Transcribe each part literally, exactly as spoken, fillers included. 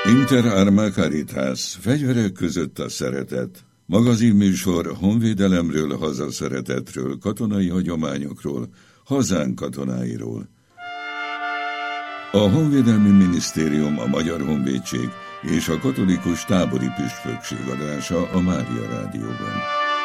Inter Arma Caritas, fegyverek között a szeretet. Magazinműsor honvédelemről, hazaszeretetről, katonai hagyományokról, hazánk katonáiról. A Honvédelmi Minisztérium, a Magyar Honvédség és a Katolikus Tábori Püspökség adása a Mária Rádióban.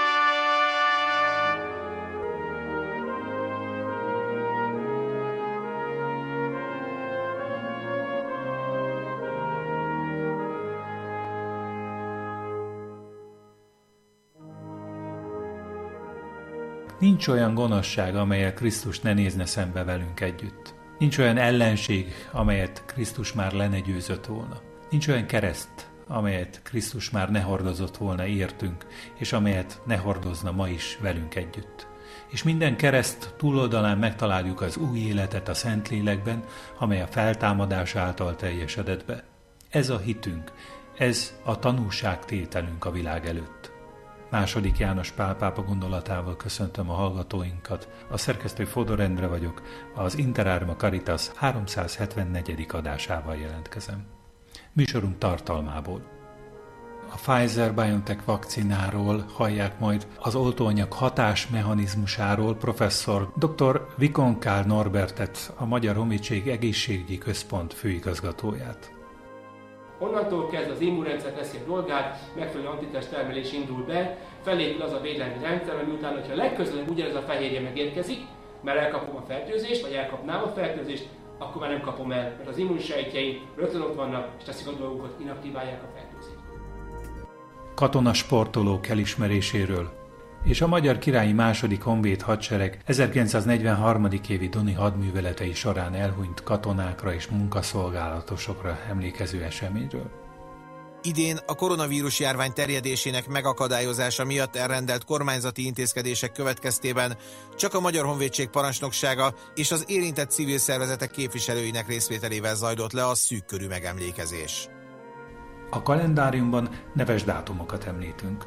Nincs olyan gonoszság, amelyet Krisztus ne nézne szembe velünk együtt. Nincs olyan ellenség, amelyet Krisztus már le ne győzött volna. Nincs olyan kereszt, amelyet Krisztus már ne hordozott volna értünk, és amelyet ne hordozna ma is velünk együtt. És minden kereszt túloldalán megtaláljuk az új életet a Szentlélekben, amely a feltámadás által teljesedett be. Ez a hitünk, ez a tanúságtételünk a világ előtt. Második János Pál pápa gondolatával köszöntöm a hallgatóinkat. A szerkesztő Fodor Endre vagyok, az Inter Arma Caritas háromszázhetvennegyedik adásával jelentkezem. Műsorunk tartalmából. A Pfizer-BioNTech vakcináról hallják majd, az oltóanyag hatásmechanizmusáról professzor dr. Vikonkál Norbertet, a Magyar Honvédség Egészségügyi Központ főigazgatóját. Onnantól kezdve az immunrendszer teszi a dolgát, megfelelő antitest termelés indul be, felépül az a védelmi rendszer, ami után, hogyha legközelebb ugyanez a fehérje megérkezik, mert elkapom a fertőzést, vagy elkapnám a fertőzést, akkor már nem kapom el, mert az immunsejtjeim rögtön ott vannak, és teszik a dolgukat, inaktiválják a fertőzést. Katonasportolók elismeréséről és a Magyar Királyi második Honvéd Hadsereg ezerkilencszáznegyvenhárom. évi Doni hadműveletei során elhunyt katonákra és munkaszolgálatosokra emlékező eseményről. Idén a koronavírus járvány terjedésének megakadályozása miatt elrendelt kormányzati intézkedések következtében csak a Magyar Honvédség parancsnoksága és az érintett civil szervezetek képviselőinek részvételével zajlott le a szűkkörű megemlékezés. A kalendáriumban neves dátumokat említünk.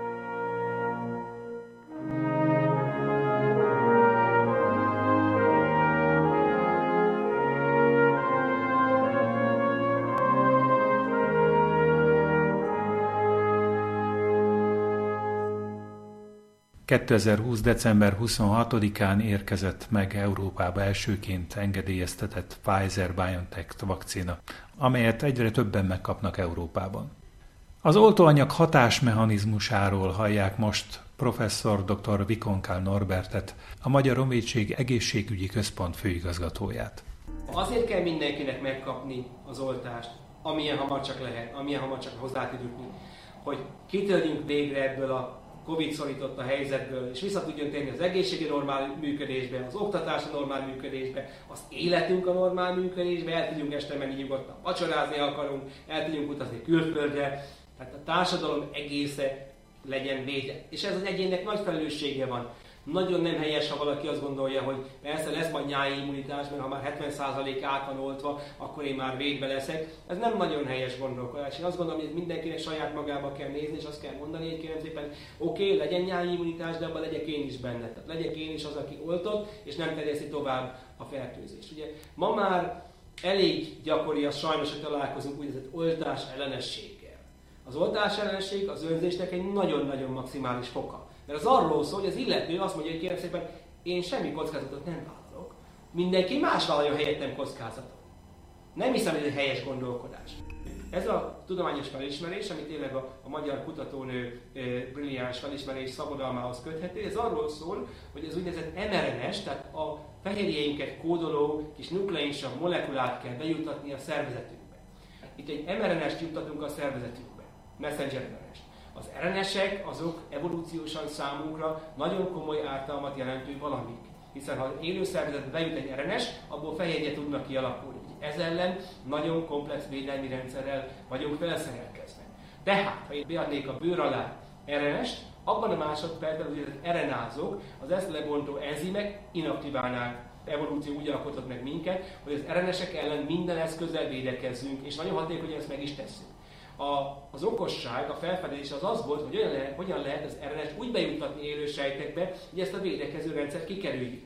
kétezer-húsz. december huszonhatodikán érkezett meg Európába elsőként engedélyeztetett Pfizer-BioNTech vakcina, amelyet egyre többen megkapnak Európában. Az oltóanyag hatásmechanizmusáról hallják most professzor dr. Vikonkál Norbertet, a Magyar Honvédség Egészségügyi Központ főigazgatóját. Azért kell mindenkinek megkapni az oltást, amilyen hamar csak lehet, amilyen hamar csak hozzá tud jutni, hogy kitörjünk végre ebből a Covid szorított a helyzetből, és vissza tudjon térni az egészségi normál működésbe, az oktatás a normál működésbe, az életünk a normál működésbe, el tudjunk este menni nyugodtan vacsorázni akarunk, el tudjunk utazni külföldre, tehát a társadalom egésze legyen védett. És ez az egyénnek nagy felelőssége van. Nagyon nem helyes, ha valaki azt gondolja, hogy persze lesz majd nyári immunitás, mert ha már hetven százalék át van oltva, akkor én már védve leszek. Ez nem nagyon helyes gondolkodás. Én azt gondolom, hogy mindenkinek saját magába kell nézni, és azt kell mondani, hogy kérem szépen, oké, okay, legyen nyári immunitás, de abban legyek én is benne. Tehát legyek én is az, aki oltott, és nem terjeszti tovább a fertőzést. Ugye ma már elég gyakori az sajnos, hogy találkozunk úgynevezett oltás ellenességgel. Az oltás ellenesség az önzésnek egy nagyon-nagyon maximális foka. Mert az arról szól, hogy az illető azt mondja, hogy kérem szépen, én semmi kockázatot nem vállalok. Mindenki más vállalja helyettem kockázatot. Nem hiszem, hogy ez egy helyes gondolkodás. Ez a tudományos felismerés, ami tényleg a, a magyar kutatónő e, brilliáns felismerés szabadalmához köthető, ez arról szól, hogy az úgynevezett em er en es, tehát a fehérjeinket kódoló kis nukleinsav molekulát kell bejutatni a szervezetünkbe. Itt egy em er en est juttatunk a szervezetünkbe, messenger em er en est. Az er en esek azok evolúciósan számunkra nagyon komoly ártalmat jelentő valamik. Hiszen ha élő szervezetbe bejut egy er en es, abból fehérje tudnak kialakulni. Ez ellen nagyon komplex védelmi rendszerrel vagyunk felszerelkezve. Tehát, ha én beadnék a bőr alá er en est, abban a másodpercben az er en ázok, az ezt lebontó enzimek inaktiválnák. Evolúció úgy alkotott meg minket, hogy az er en esek ellen minden eszközzel védekezzünk, és nagyon hatékony, hogy ezt meg is tesszük. A, az okosság, a felfedezés az az volt, hogy olyan lehet, hogyan lehet az er en est úgy bejuttatni élő sejtekbe, hogy ezt a védekező rendszert kikerüljük.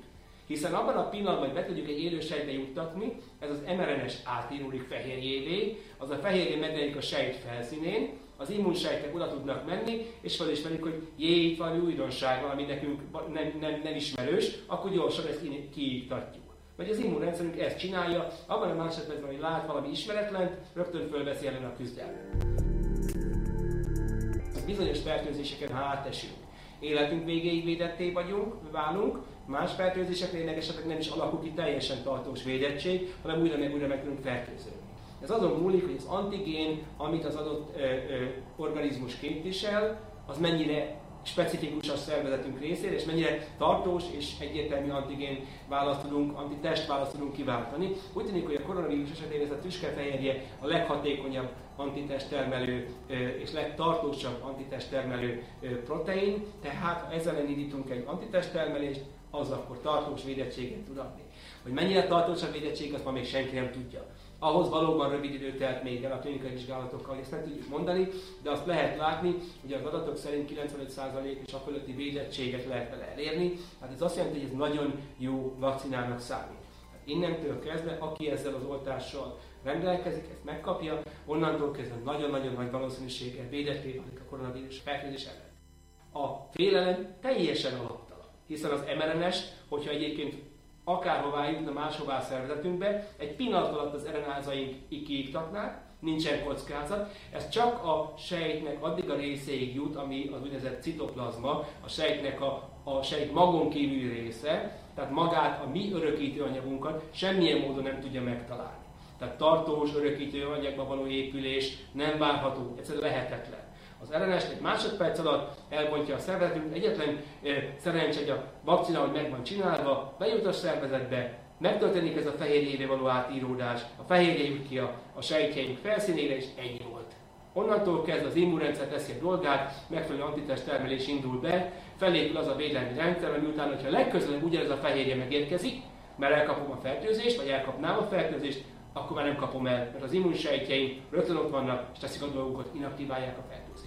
Hiszen abban a pillanatban, hogy be tudjuk egy élő sejtbe juttatni, ez az em er en es átírólik fehérjévé, az a fehérjé megjelenik a sejt felszínén, az immunsejtek oda tudnak menni, és felismerik, hogy jé, itt valami újdonság, ami nekünk nem, nem, nem ismerős, akkor gyorsan ezt kiiktatjuk. Vagy az immunrendszerünk ezt csinálja, abban a másodpercben, hogy lát valami ismeretlent, rögtön fölveszi ellen a küzdelmet. Bizonyos fertőzéseken, ha átesünk, életünk végéig védetté vagyunk, válunk, más fertőzéseknél esetleg nem is alakul ki teljesen tartós védettség, hanem újra meg újra meg tudunk fertőződni. Ez azon múlik, hogy az antigén, amit az adott ö, ö, organizmus képvisel, az mennyire specifikus a szervezetünk részére, és mennyire tartós és egyértelmű antigén választ tudunk, antitest választ tudunk kiváltani. Úgy tűnik, hogy a koronavírus esetén ez a tüskefehérje a leghatékonyabb antitest termelő és legtartósabb antitest termelő protein, tehát ha ezzel indítunk egy antitest termelést, az akkor tartós védettséget tud adni. Hogy mennyire tartós a védettség, azt ma még senki nem tudja. Ahhoz valóban rövid idő telt még el a klinikai vizsgálatokkal, hogy ezt nem tudjuk mondani, de azt lehet látni, hogy az adatok szerint kilencvenöt százalék és a fölötti védettséget lehet vele elérni. Hát ez azt jelenti, hogy ez nagyon jó vakcinának számít. Hát innentől kezdve, aki ezzel az oltással rendelkezik, ezt megkapja, onnantól kezdve nagyon-nagyon nagy valószínűséggel védetté válik a koronavírus fertőzés ellen. A félelem teljesen alaptalan, hiszen az em er en es, hogyha egyébként akárhová jutna máshová a szervezetünkbe, egy pillanat alatt az er en á-zaink kiiktatnák, nincsen kockázat. Ez csak a sejtnek addig a részéig jut, ami az úgynevezett citoplazma, a sejtnek a, a sejt magon kívüli része, tehát magát, a mi örökítőanyagunkat semmilyen módon nem tudja megtalálni. Tehát tartós örökítőanyagba való épülés nem várható, egyszerűen lehetetlen. Az er en es egy másodperc alatt elbontja a szervezetünk, egyetlen e, szerencsé, hogy a vakcina, hogy meg van csinálva, bejut a szervezetbe, megtörténik ez a fehérjévé való átíródás, a fehérje jut ki a, a sejtjeink felszínére, és ennyi volt. Onnantól kezdve az immunrendszer teszi a dolgát, megfelelő antitest termelés indul be, felépül az a védelmi rendszer, ami után, hogyha legközelebb ugyanez a fehérje megérkezik, mert elkapom a fertőzést, vagy elkapnám a fertőzést, akkor már nem kapom el, mert az immunsejtjeim rögtön ott vannak, és teszik a dolgukat, inaktiválják a fertőzést.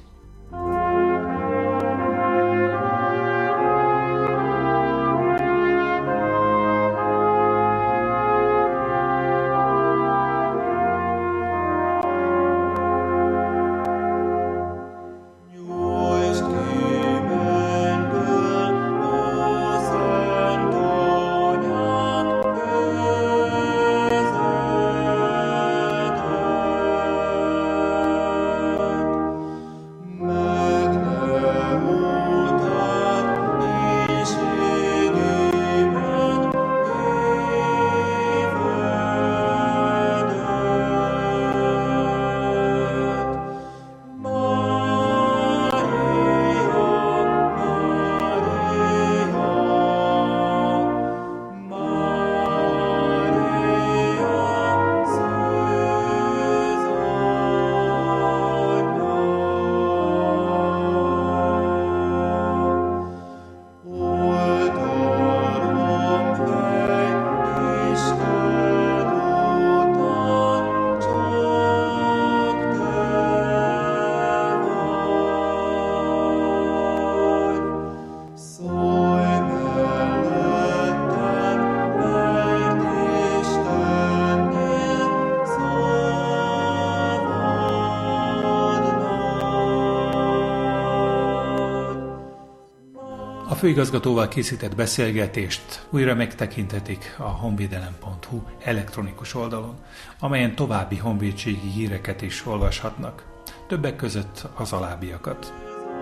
A főigazgatóval készített beszélgetést újra megtekinthetik a honvédelem pont hu elektronikus oldalon, amelyen további honvédségi híreket is olvashatnak, többek között az alábbiakat.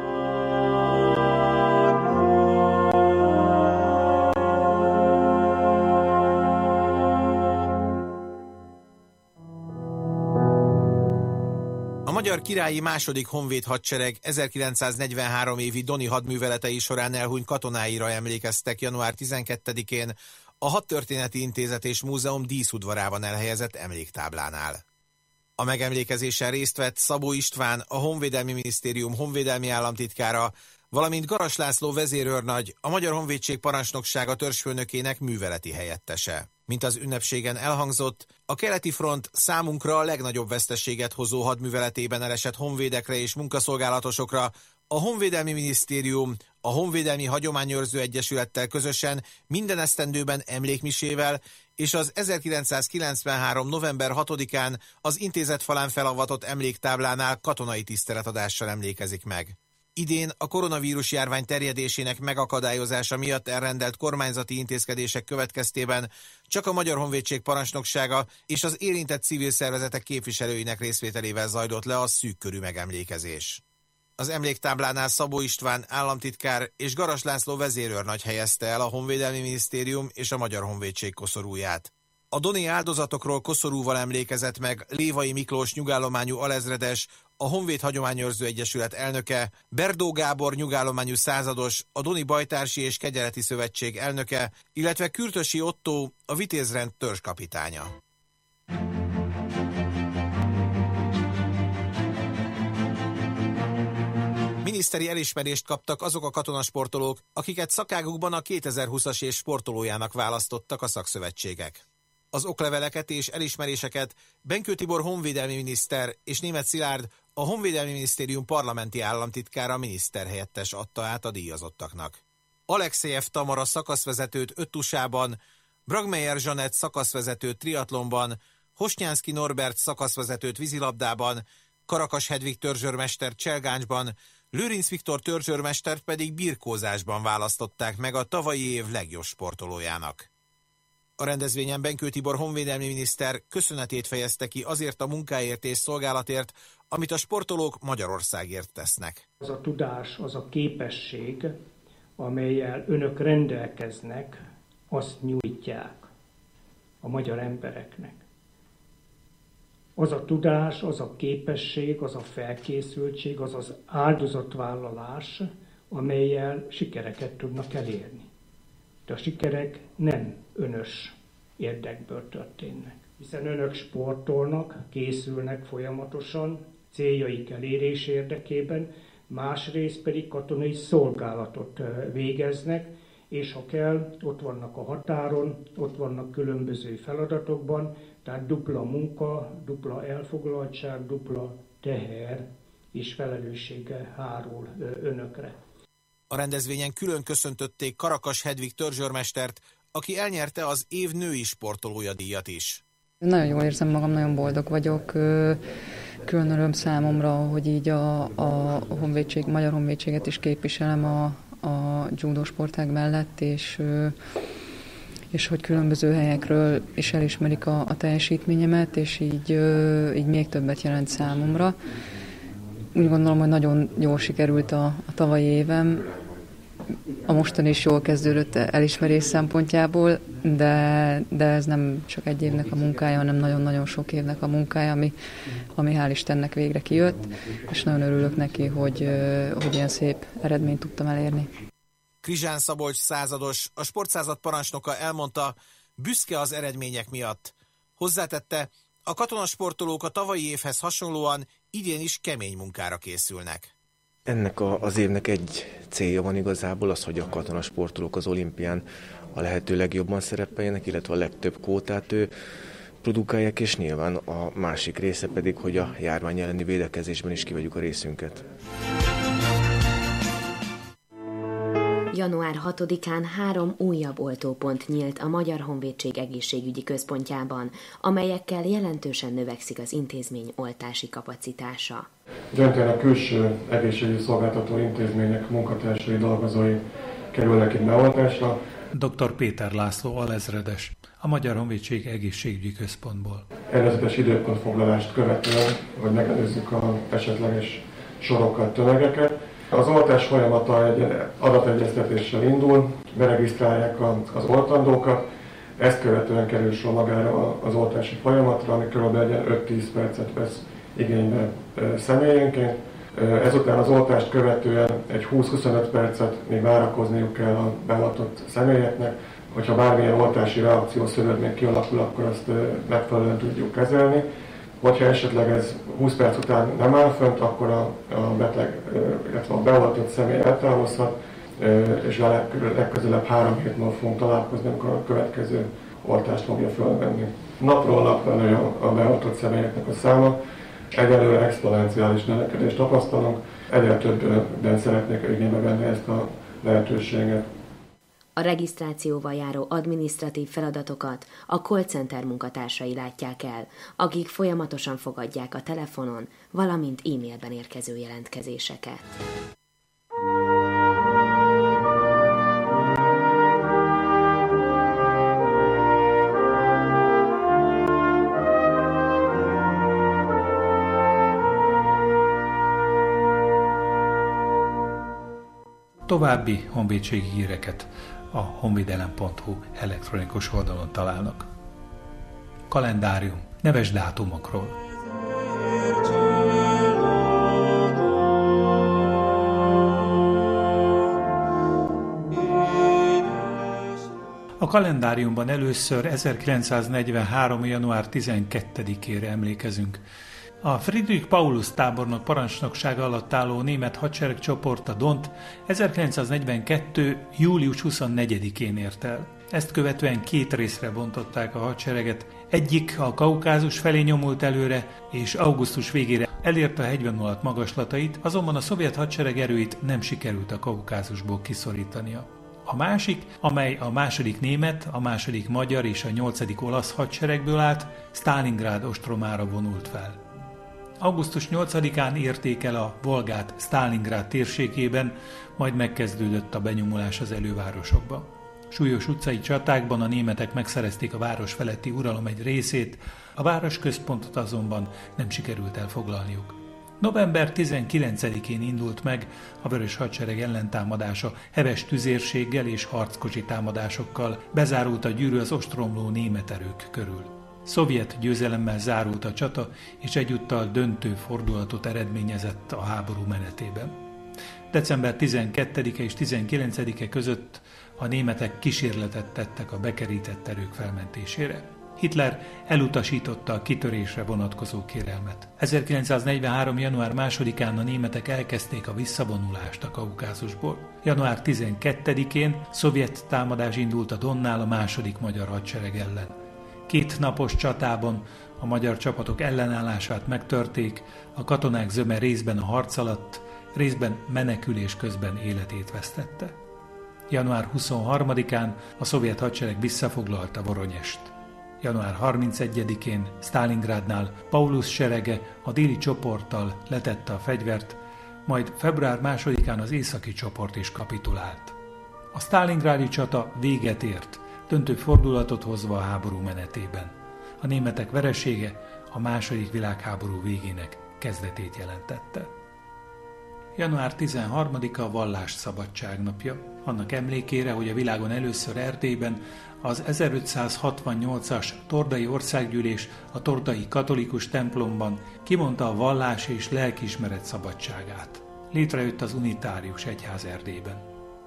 A Magyar Királyi második Honvéd Hadsereg ezerkilencszáznegyvenhárom évi Doni hadműveletei során elhunyt katonáira emlékeztek január tizenkettedikén a Hadtörténeti Intézet és Múzeum díszudvarában elhelyezett emléktáblánál. A megemlékezésen részt vett Szabó István, a Honvédelmi Minisztérium honvédelmi államtitkára, valamint Garas László vezérőrnagy, a Magyar Honvédség Parancsnoksága törzsfőnökének műveleti helyettese. Mint az ünnepségen elhangzott, a keleti front számunkra a legnagyobb veszteséget hozó hadműveletében elesett honvédekre és munkaszolgálatosokra a Honvédelmi Minisztérium, A Honvédelmi Hagyományőrző Egyesülettel közösen minden esztendőben emlékmisével és az ezerkilencszázkilencvenhárom. november hatodikán az intézet falán felavatott emléktáblánál katonai tiszteletadással emlékezik meg. Idén a koronavírus járvány terjedésének megakadályozása miatt elrendelt kormányzati intézkedések következtében csak a Magyar Honvédség parancsnoksága és az érintett civil szervezetek képviselőinek részvételével zajlott le a szűk körű megemlékezés. Az emléktáblánál Szabó István államtitkár és Garas László vezérőrnagy helyezte el a Honvédelmi Minisztérium és a Magyar Honvédség koszorúját. A doni áldozatokról koszorúval emlékezett meg Lévai Miklós nyugállományú alezredes, a Honvéd Hagyományőrző Egyesület elnöke, Berdó Gábor nyugállományú százados, a Doni Bajtársi és Kegyeleti Szövetség elnöke, illetve Kürtösi Ottó, a Vitézrend törzskapitánya. Miniszteri elismerést kaptak azok a katonasportolók, akiket szakágukban a kétezer-húszas év sportolójának választottak a szakszövetségek. Az okleveleket és elismeréseket Benkő Tibor honvédelmi miniszter és Németh Szilárd, a Honvédelmi Minisztérium parlamenti államtitkára miniszterhelyettes adta át a díjazottaknak. Alexejev Tamara szakaszvezetőt öttusában, Bragmeyer Zsanett szakaszvezetőt triatlonban, Hosnyánszky Norbert szakaszvezetőt vízilabdában, Karakas Hedvig törzsőrmester Cselgáncsban, Lőrinc Viktor törzsőrmestert pedig birkózásban választották meg a tavalyi év legjobb sportolójának. A rendezvényen Benkő Tibor honvédelmi miniszter köszönetét fejezte ki azért a munkáért és szolgálatért, amit a sportolók Magyarországért tesznek. Az a tudás, az a képesség, amellyel önök rendelkeznek, azt nyújtják a magyar embereknek. Az a tudás, az a képesség, az a felkészültség, az az áldozatvállalás, amellyel sikereket tudnak elérni. De a sikerek nem önös érdekből történnek, hiszen önök sportolnak, készülnek folyamatosan, céljaik elérés érdekében, másrészt pedig katonai szolgálatot végeznek, és ha kell, ott vannak a határon, ott vannak különböző feladatokban, tehát dupla munka, dupla elfoglaltság, dupla teher és felelőssége hárul önökre. A rendezvényen külön köszöntötték Karakas Hedvig törzsőrmestert, aki elnyerte az év női sportolója díjat is. Nagyon jól érzem magam, nagyon boldog vagyok. Külön öröm számomra, hogy így a, a honvédség, Magyar Honvédséget is képviselem a, a judo sportág mellett, és, és hogy különböző helyekről is elismerik a, a teljesítményemet, és így, így még többet jelent számomra. Úgy gondolom, hogy nagyon jól sikerült a, a tavalyi évem. A mostani is jól kezdődött elismerés szempontjából, de, de ez nem csak egy évnek a munkája, hanem nagyon-nagyon sok évnek a munkája, ami, ami hál' Istennek végre kijött, és nagyon örülök neki, hogy, hogy ilyen szép eredményt tudtam elérni. Krizsán Szabolcs százados, a sportszázad parancsnoka elmondta, büszke az eredmények miatt. Hozzátette, a katonasportolók a tavalyi évhez hasonlóan idén is kemény munkára készülnek. Ennek a, az évnek egy célja van igazából, az, hogy a katonasportolók az olimpián a lehető legjobban szerepeljenek, illetve a legtöbb kvótát ő produkálják, és nyilván a másik része pedig, hogy a járvány elleni védekezésben is kivegyük a részünket. január hatodikán három újabb oltópont nyílt a Magyar Honvédség egészségügyi központjában, amelyekkel jelentősen növekszik az intézmény oltási kapacitása. Döntően a külső egészségügyi szolgáltató intézmények munkatársai, dolgozói kerülnek itt beoltásra. doktor Péter László alezredes, a Magyar Honvédség egészségügyi központból. Előzetes időpontfoglalást követően, hogy megelőzzük az esetleges sorokat, tömegeket. Az oltás folyamata egy adategyeztetéssel indul, beregisztrálják az oltandókat, ezt követően kerül sor magára az oltási folyamatra, ami kb. öt-tíz percet vesz igénybe személyenként. Ezután az oltást követően egy húsz-huszonöt percet még várakozniuk kell a beoltott személyeknek. Hogyha bármilyen oltási reakció szövődmény kialakul, akkor azt megfelelően tudjuk kezelni. Hogyha esetleg ez húsz perc után nem áll fönt, akkor a, a beteg, illetve a beoltott személy eltávozhat, és legközelebb három hét múlva fogunk találkozni, amikor a következő oltást fogja fölvenni. Napról napra nő a beoltott személyeknek a száma, egyelőre exponenciális növekedést tapasztalunk, egyre többen szeretnék igénybe venni ezt a lehetőséget. A regisztrációval járó adminisztratív feladatokat a call center munkatársai látják el, akik folyamatosan fogadják a telefonon, valamint e-mailben érkező jelentkezéseket. További honvédségi híreket a honvédelem pont hu elektronikus oldalon találnak. Kalendárium, neves dátumokról. A kalendáriumban először ezerkilencszáznegyvenhárom. január tizenkettedikére emlékezünk. A Friedrich Paulus tábornok parancsnoksága alatt álló német hadseregcsoport, a Dont ezerkilencszáznegyvenkettő. július huszonnegyedikén ért el. Ezt követően két részre bontották a hadsereget. Egyik a Kaukázus felé nyomult előre, és augusztus végére elérte a hegyvonulat magaslatait, azonban a szovjet hadsereg erőit nem sikerült a Kaukázusból kiszorítania. A másik, amely a második német, a második magyar és a nyolcadik olasz hadseregből állt, Sztálingrád ostromára vonult fel. augusztus nyolcadikán érték el a Volgát Sztálingrád térségében, majd megkezdődött a benyomulás az elővárosokba. Súlyos utcai csatákban a németek megszerezték a város feletti uralom egy részét, a városközpontot azonban nem sikerült elfoglalniuk. november tizenkilencedikén indult meg a Vörös Hadsereg ellentámadása heves tüzérséggel és harckocsi támadásokkal, bezárult a gyűrű az ostromló német erők körül. Szovjet győzelemmel zárult a csata, és egyúttal döntő fordulatot eredményezett a háború menetében. december tizenkettedike és tizenkilencedike között a németek kísérletet tettek a bekerített erők felmentésére. Hitler elutasította a kitörésre vonatkozó kérelmet. ezerkilencszáznegyvenhárom. január másodikán a németek elkezdték a visszavonulást a Kaukázusból. január tizenkettedikén szovjet támadás indult a Donnál a második magyar hadsereg ellen. Két napos csatában a magyar csapatok ellenállását megtörték, a katonák zöme részben a harc alatt, részben menekülés közben életét vesztette. január huszonharmadikán a szovjet hadsereg visszafoglalta Voronyest. január harmincegyedikén Sztálingrádnál Paulus serege a déli csoporttal letette a fegyvert, majd február másodikán az északi csoport is kapitulált. A sztálingrádi csata véget ért, döntő fordulatot hozva a háború menetében. A németek veresége a második világháború végének kezdetét jelentette. január tizenharmadika a vallásszabadság napja. Annak emlékére, hogy a világon először Erdélyben az ezerötszázhatvannyolcas Tordai Országgyűlés a Tordai Katolikus templomban kimondta a vallás és lelkiismeret szabadságát. Létrejött az unitárius egyház Erdélyben.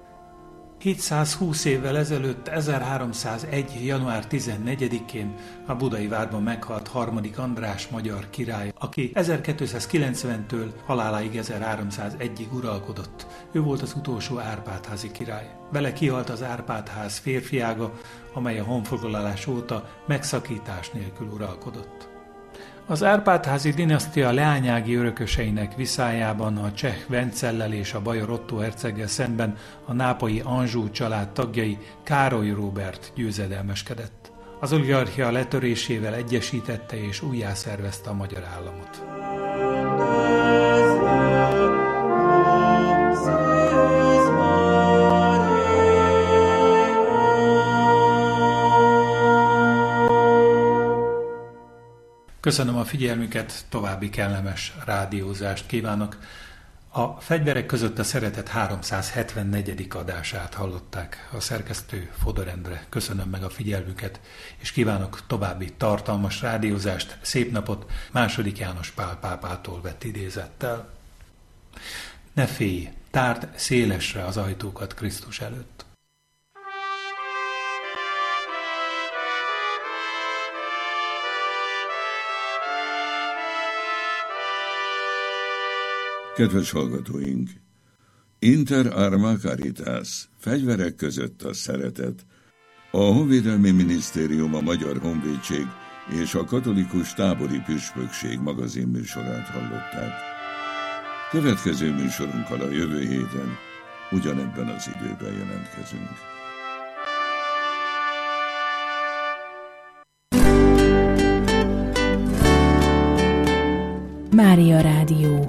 hétszázhúsz évvel ezelőtt, ezerháromszázegy. január tizennegyedikén a Budai várban meghalt harmadik András magyar király, aki ezerkétszázkilencventől haláláig ezerháromszázegyig uralkodott. Ő volt az utolsó Árpád-házi király. Vele kihalt az Árpád-ház férfiága, amely a honfoglalás óta megszakítás nélkül uralkodott. Az Árpád-házi dinasztia leányági örököseinek viszályában a cseh Vencellel és a bajor Ottó herceggel szemben a nápolyi Anjou család tagjai Károly Róbert győzedelmeskedett. Az oligarchia letörésével egyesítette és újjászervezte a magyar államot. Köszönöm a figyelmüket, további kellemes rádiózást kívánok. A Fegyverek között a szeretet háromszázhetvennegyedik adását hallották. A szerkesztő Fodor Endre. Köszönöm meg a figyelmüket, és kívánok további tartalmas rádiózást, szép napot második János Pál pápától vett idézettel. Ne félj, tárd szélesre az ajtókat Krisztus előtt. Kedves hallgatóink! Inter Arma Caritas, fegyverek között a szeretet. A Honvédelmi Minisztérium, a Magyar Honvédség és a Katolikus Tábori Püspökség magazinműsorát hallották. Következő műsorunkkal a jövő héten ugyanebben az időben jelentkezünk. Mária Rádió.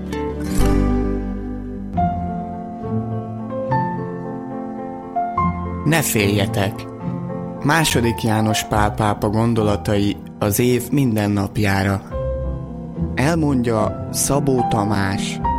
Ne féljetek! Második János Pál pápa gondolatai az év minden napjára. Elmondja Szabó Tamás.